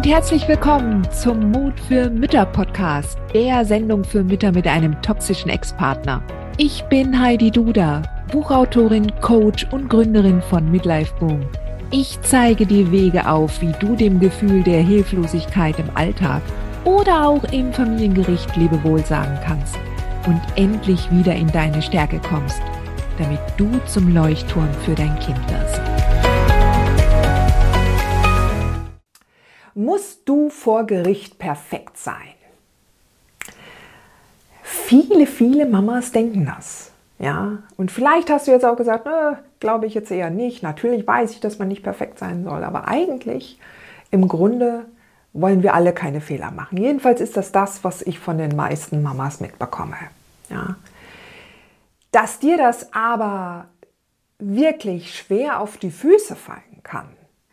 und herzlich willkommen zum Mut für Mütter Podcast, der Sendung für Mütter mit einem toxischen Ex-Partner. Ich bin Heidi Duda, Buchautorin, Coach und Gründerin von Midlife Boom. Ich zeige dir Wege auf, wie du dem Gefühl der Hilflosigkeit im Alltag oder auch im Familiengericht Lebewohl sagen kannst und endlich wieder in deine Stärke kommst, damit du zum Leuchtturm für dein Kind wirst. Musst du vor Gericht perfekt sein? Viele Mamas denken das. Ja? Und vielleicht hast du jetzt auch gesagt, glaube ich jetzt eher nicht. Natürlich weiß ich, dass man nicht perfekt sein soll. Aber eigentlich, im Grunde, wollen wir alle keine Fehler machen. Jedenfalls ist das, was ich von den meisten Mamas mitbekomme. Ja? Dass dir das aber wirklich schwer auf die Füße fallen kann,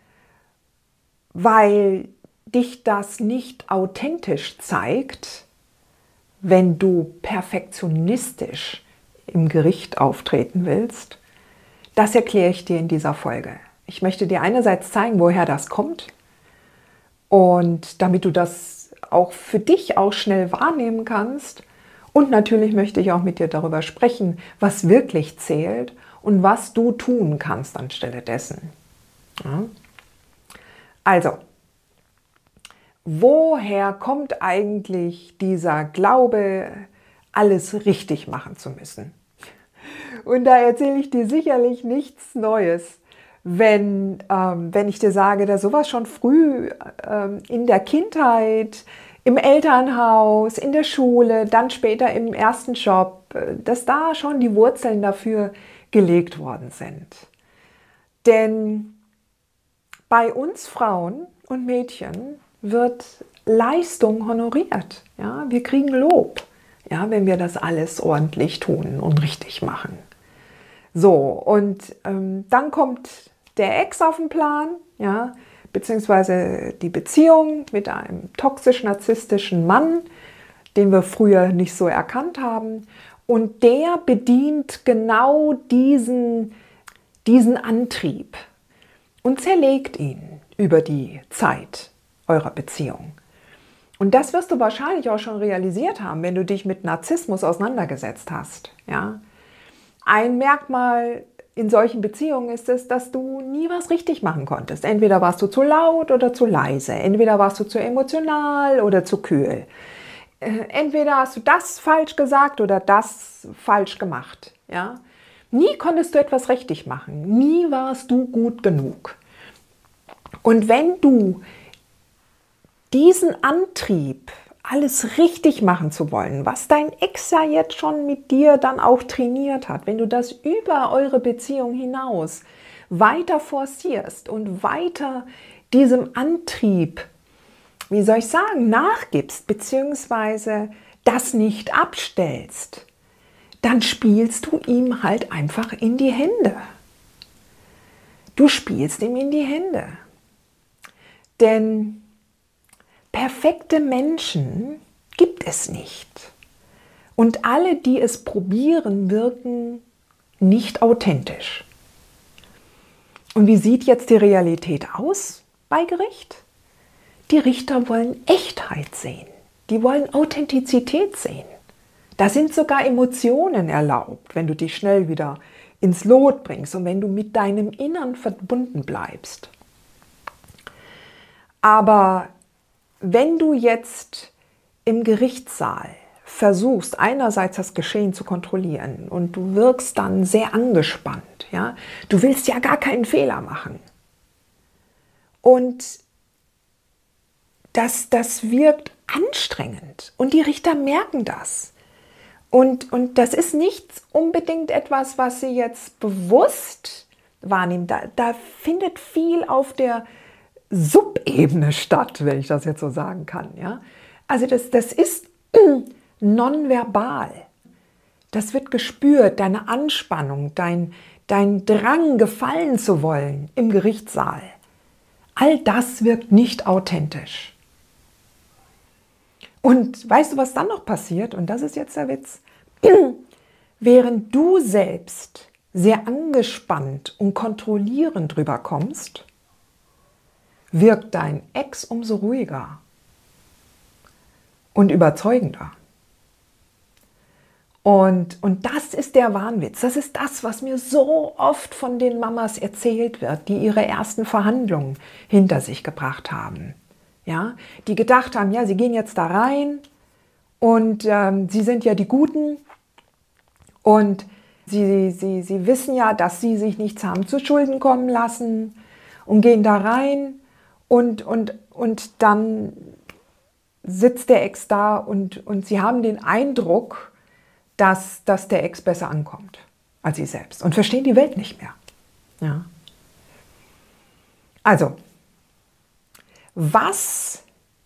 weil dich das nicht authentisch zeigt, wenn du perfektionistisch im Gericht auftreten willst, das erkläre ich dir in dieser Folge. Ich möchte dir einerseits zeigen, woher das kommt und damit du das auch für dich auch schnell wahrnehmen kannst. Und natürlich möchte ich auch mit dir darüber sprechen, was wirklich zählt und was du tun kannst anstelle dessen. Ja? Also, woher kommt eigentlich dieser Glaube, alles richtig machen zu müssen? Und da erzähle ich dir sicherlich nichts Neues, wenn ich dir sage, dass sowas schon früh in der Kindheit, im Elternhaus, in der Schule, dann später im ersten Job, dass da schon die Wurzeln dafür gelegt worden sind. Denn bei uns Frauen und Mädchen wird Leistung honoriert. Ja? Wir kriegen Lob, ja, wenn wir das alles ordentlich tun und richtig machen. So, und dann kommt der Ex auf den Plan, ja, beziehungsweise die Beziehung mit einem toxisch-narzisstischen Mann, den wir früher nicht so erkannt haben. Und der bedient genau diesen Antrieb und zerlegt ihn über die Zeit eurer Beziehung. Und das wirst du wahrscheinlich auch schon realisiert haben, wenn du dich mit Narzissmus auseinandergesetzt hast. Ja? Ein Merkmal in solchen Beziehungen ist es, dass du nie was richtig machen konntest. Entweder warst du zu laut oder zu leise. Entweder warst du zu emotional oder zu kühl. Entweder hast du das falsch gesagt oder das falsch gemacht. Ja? Nie konntest du etwas richtig machen. Nie warst du gut genug. Und wenn du diesen Antrieb, alles richtig machen zu wollen, was dein Ex ja jetzt schon mit dir dann auch trainiert hat, wenn du das über eure Beziehung hinaus weiter forcierst und weiter diesem Antrieb, wie soll ich sagen, nachgibst, beziehungsweise das nicht abstellst, dann spielst du ihm halt einfach in die Hände. Du spielst ihm in die Hände. Denn perfekte Menschen gibt es nicht. Und alle, die es probieren, wirken nicht authentisch. Und wie sieht jetzt die Realität aus bei Gericht? Die Richter wollen Echtheit sehen. Die wollen Authentizität sehen. Da sind sogar Emotionen erlaubt, wenn du dich schnell wieder ins Lot bringst und wenn du mit deinem Innern verbunden bleibst. Aber wenn du jetzt im Gerichtssaal versuchst, einerseits das Geschehen zu kontrollieren und du wirkst dann sehr angespannt, ja, du willst ja gar keinen Fehler machen. Und das wirkt anstrengend und die Richter merken das. Und das ist nicht unbedingt etwas, was sie jetzt bewusst wahrnehmen. Da findet viel auf der Subebene statt, wenn ich das jetzt so sagen kann. Ja? Also das ist nonverbal. Das wird gespürt, deine Anspannung, dein Drang, gefallen zu wollen im Gerichtssaal. All das wirkt nicht authentisch. Und weißt du, was dann noch passiert? Und das ist jetzt der Witz. Während du selbst sehr angespannt und kontrollierend drüber kommst, wirkt dein Ex umso ruhiger und überzeugender. Und das ist der Wahnwitz. Das ist das, was mir so oft von den Mamas erzählt wird, die ihre ersten Verhandlungen hinter sich gebracht haben. Ja, die gedacht haben, ja, sie gehen jetzt da rein und sie sind ja die Guten und sie wissen ja, dass sie sich nichts haben zu Schulden kommen lassen und gehen da rein und dann sitzt der Ex da und sie haben den Eindruck, dass der Ex besser ankommt als sie selbst und verstehen die Welt nicht mehr. Ja. Also, was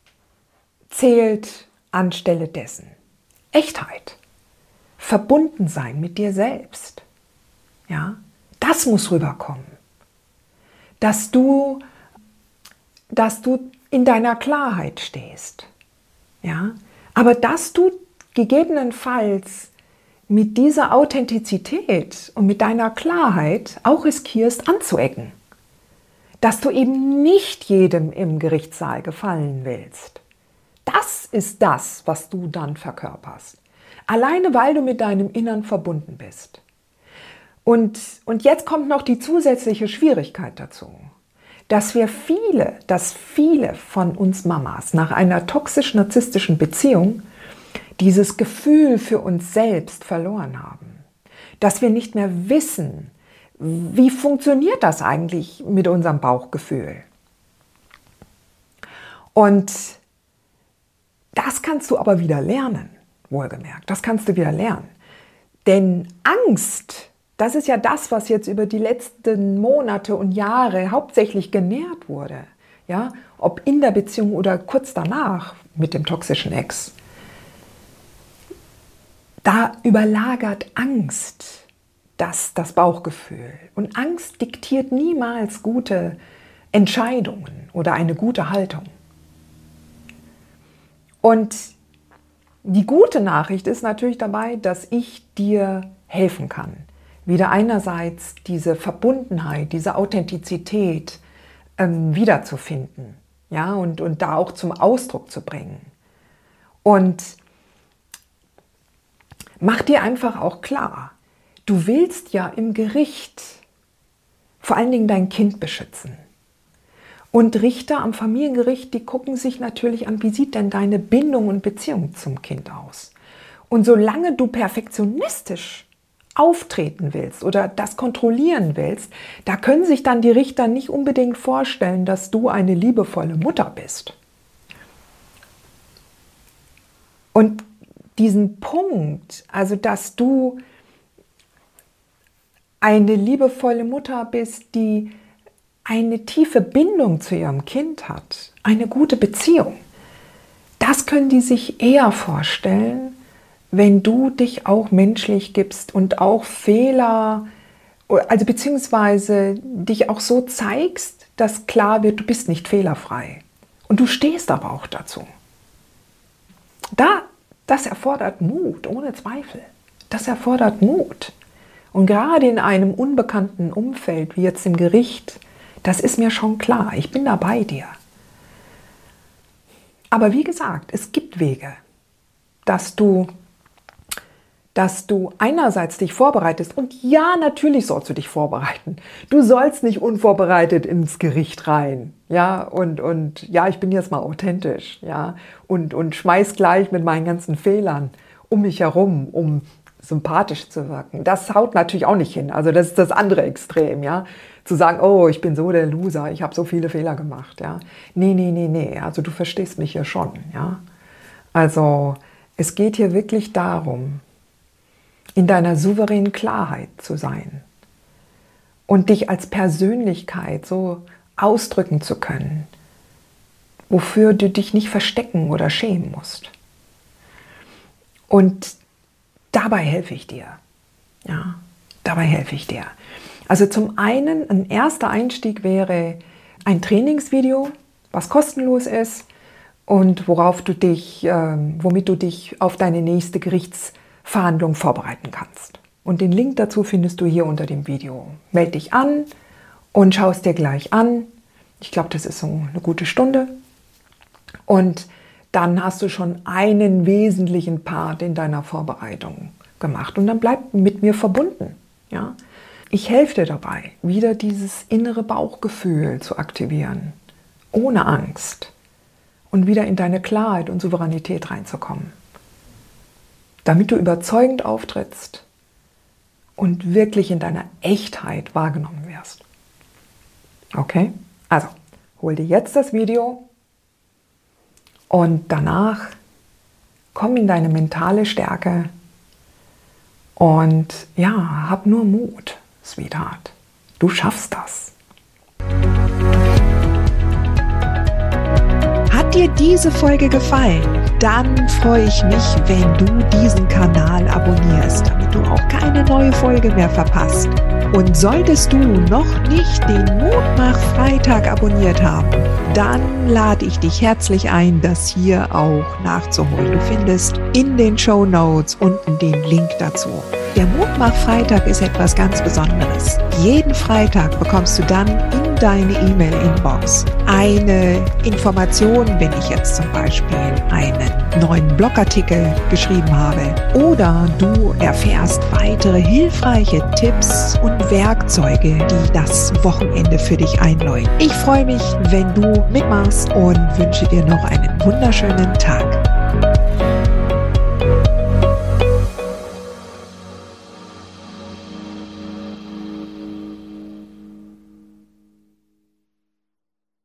zählt anstelle dessen? Echtheit, Verbundensein mit dir selbst. Ja, das muss rüberkommen. Dass du in deiner Klarheit stehst. Ja, aber dass du gegebenenfalls mit dieser Authentizität und mit deiner Klarheit auch riskierst anzuecken. Dass du eben nicht jedem im Gerichtssaal gefallen willst. Das ist das, was du dann verkörperst. Alleine weil du mit deinem Innern verbunden bist. Und jetzt kommt noch die zusätzliche Schwierigkeit dazu, dass viele von uns Mamas nach einer toxisch-narzisstischen Beziehung dieses Gefühl für uns selbst verloren haben. Dass wir nicht mehr wissen, wie funktioniert das eigentlich mit unserem Bauchgefühl. Und das kannst du aber wieder lernen, wohlgemerkt. Das kannst du wieder lernen. Denn Angst, das ist ja das, was jetzt über die letzten Monate und Jahre hauptsächlich genährt wurde. Ja? Ob in der Beziehung oder kurz danach mit dem toxischen Ex. Da überlagert Angst das Bauchgefühl. Und Angst diktiert niemals gute Entscheidungen oder eine gute Haltung. Und die gute Nachricht ist natürlich dabei, dass ich dir helfen kann, wieder einerseits diese Verbundenheit, diese Authentizität wiederzufinden, ja, und da auch zum Ausdruck zu bringen. Und mach dir einfach auch klar, du willst ja im Gericht vor allen Dingen dein Kind beschützen. Und Richter am Familiengericht, die gucken sich natürlich an, wie sieht denn deine Bindung und Beziehung zum Kind aus? Und solange du perfektionistisch auftreten willst oder das kontrollieren willst, da können sich dann die Richter nicht unbedingt vorstellen, dass du eine liebevolle Mutter bist. Und diesen Punkt, also dass du eine liebevolle Mutter bist, die eine tiefe Bindung zu ihrem Kind hat, eine gute Beziehung, das können die sich eher vorstellen, wenn du dich auch menschlich gibst und auch Fehler, also beziehungsweise dich auch so zeigst, dass klar wird, du bist nicht fehlerfrei. Und du stehst aber auch dazu. Das erfordert Mut, ohne Zweifel. Das erfordert Mut. Und gerade in einem unbekannten Umfeld, wie jetzt im Gericht, das ist mir schon klar. Ich bin da bei dir. Aber wie gesagt, es gibt Wege, dass du einerseits dich vorbereitest. Und ja, natürlich sollst du dich vorbereiten. Du sollst nicht unvorbereitet ins Gericht rein. Ja, und ja, ich bin jetzt mal authentisch. Ja, und schmeiß gleich mit meinen ganzen Fehlern um mich herum, um sympathisch zu wirken. Das haut natürlich auch nicht hin. Also das ist das andere Extrem, ja. Zu sagen, oh, ich bin so der Loser, ich habe so viele Fehler gemacht, ja. Nee. Also du verstehst mich hier schon, ja. Also es geht hier wirklich darum, in deiner souveränen Klarheit zu sein und dich als Persönlichkeit so ausdrücken zu können, wofür du dich nicht verstecken oder schämen musst. Und dabei helfe ich dir. Ja, dabei helfe ich dir. Also zum einen, ein erster Einstieg wäre ein Trainingsvideo, was kostenlos ist und womit du dich auf deine nächste Gerichtsverhandlung vorbereiten kannst. Und den Link dazu findest du hier unter dem Video. Meld dich an und schau es dir gleich an. Ich glaube, das ist so eine gute Stunde. Und dann hast du schon einen wesentlichen Part in deiner Vorbereitung gemacht. Und dann bleib mit mir verbunden. Ja? Ich helfe dir dabei, wieder dieses innere Bauchgefühl zu aktivieren, ohne Angst und wieder in deine Klarheit und Souveränität reinzukommen, damit du überzeugend auftrittst und wirklich in deiner Echtheit wahrgenommen wirst. Okay? Also, hol dir jetzt das Video und danach komm in deine mentale Stärke und ja, hab nur Mut, Sweetheart. Du schaffst das. Hat dir diese Folge gefallen? Dann freue ich mich, wenn du diesen Kanal abonnierst, damit du auch keine neue Folge mehr verpasst. Und solltest du noch nicht den Mutmach-Freitag abonniert haben, dann lade ich dich herzlich ein, das hier auch nachzuholen. Du findest in den Shownotes unten den Link dazu. Der Mutmach-Freitag ist etwas ganz Besonderes. Jeden Freitag bekommst du dann in deine E-Mail-Inbox eine Information, wenn ich jetzt zum Beispiel einen neuen Blogartikel geschrieben habe. Oder du erfährst weitere hilfreiche Tipps und Werkzeuge, die das Wochenende für dich einläuten. Ich freue mich, wenn du mitmachst und wünsche dir noch einen wunderschönen Tag.